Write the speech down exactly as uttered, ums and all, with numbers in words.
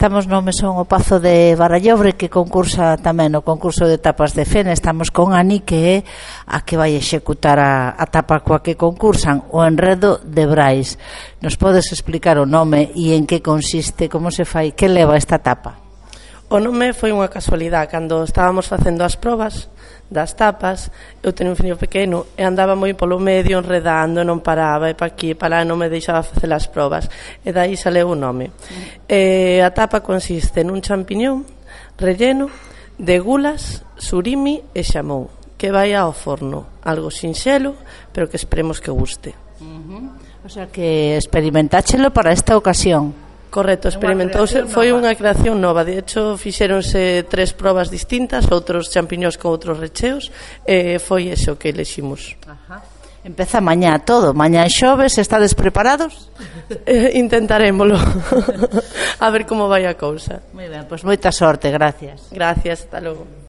estamos no mesón o Pazo de Barallobre, que concursa tamén no concurso de tapas de Fene. Estamos con Ani, que é a que vai executar a, a tapa coa que concursan, o enredo de Brais. Nos podes explicar o nome e en que consiste, como se fai, que leva esta tapa? O nome foi unha casualidade. Cando estábamos facendo as probas das tapas, eu tenho un fillo pequeno e andaba moi polo medio enredando, non paraba, e pa aquí e pa lá non me deixaba facer as probas, e dai saleu o nome. Mm. E a tapa consiste nun champiñón relleno de gulas, surimi e xamón, que vai ao forno, algo sinxelo, pero que esperemos que guste. Uh-huh. O sea que experimentáchelo para esta ocasión. Correcto, experimentouse, foi unha creación nova. De hecho, fixéronse tres probas distintas, outros champiñóns con outros recheos, e foi eso que eleximos. Ajá. Empeza mañá todo, mañá xoves, estades preparados? Eh, intentarémolo. A ver como vai a cousa. Moi ben, pois moita sorte, gracias. Gracias, hasta logo.